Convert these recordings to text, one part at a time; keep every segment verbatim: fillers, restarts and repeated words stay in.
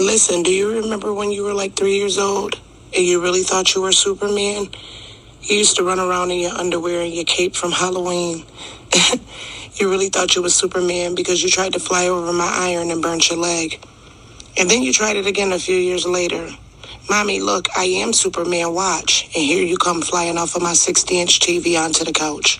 Listen, do you remember when you were like three years old and you really thought you were Superman? You used to run around in your underwear and your cape from Halloween. You really thought you was Superman because you tried to fly over my iron and burnt your leg. And then you tried it again a few years later. Mommy, look, I am Superman, watch. And here you come flying off of my sixty-inch T V onto the couch.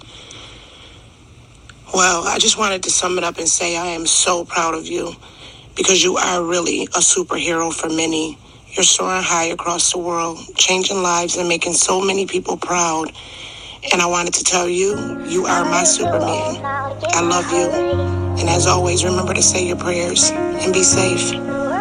Well, I just wanted to sum it up and say I am so proud of you because you are really a superhero for many. You're soaring high across the world, changing lives and making so many people proud. And I wanted to tell you, you are my Superman. I love you. And as always, remember to say your prayers and be safe.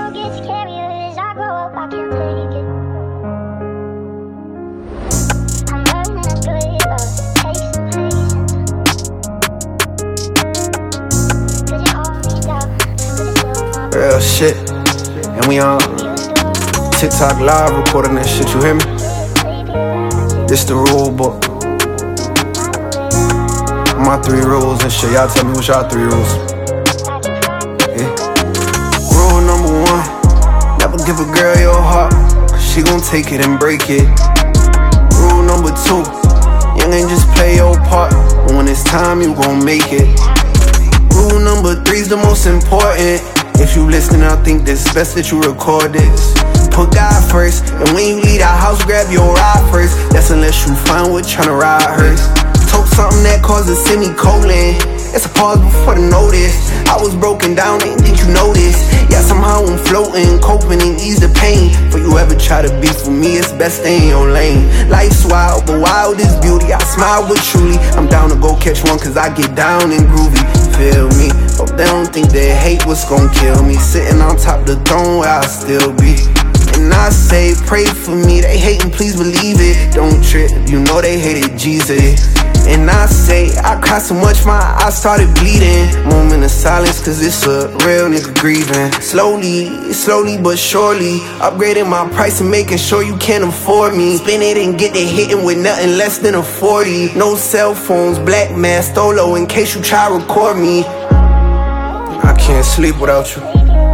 Real shit, and we on TikTok live recording that shit, you hear me? This the rule book. My three rules and shit, y'all tell me what's y'all three rules. Yeah. Rule number one, never give a girl your heart, she gon' take it and break it. Rule number two, you ain't just play your part, but when it's time you gon' make it. Rule number three's the most important. If you listening, I think it's best that you record this. Put God first, and when you leave the house, grab your ride first. That's unless you find what tryna ride hers. Told something that causes semicolon. It's a pause before the notice. I was broken down, didn't think you noticed. Yeah, somehow I'm floating, coping and ease the pain. For you ever try to be for me, it's best stay in your lane. Life's wild, but wild is beauty. I smile with truly. I'm down to go catch one, cause I get down and groovy. Feel me? Hope they don't think they hate what's gon' kill me. Sitting on top the throne where I still be. And I say, pray for me. They hating, please believe it. Don't trip, you know they hated Jesus. And I say, I cried so much my eyes started bleeding. Moment of silence, cause it's a real nigga grieving. Slowly, slowly but surely, upgrading my price and making sure you can't afford me. Spin it and get the hitting with nothing less than a forty. No cell phones, black mask, Stolo in case you try to record me. I can't sleep without you.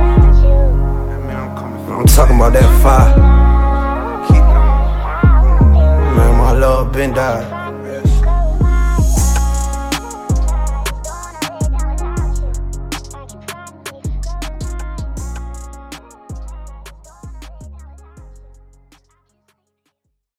I'm talking about that fire. Man, my love been died.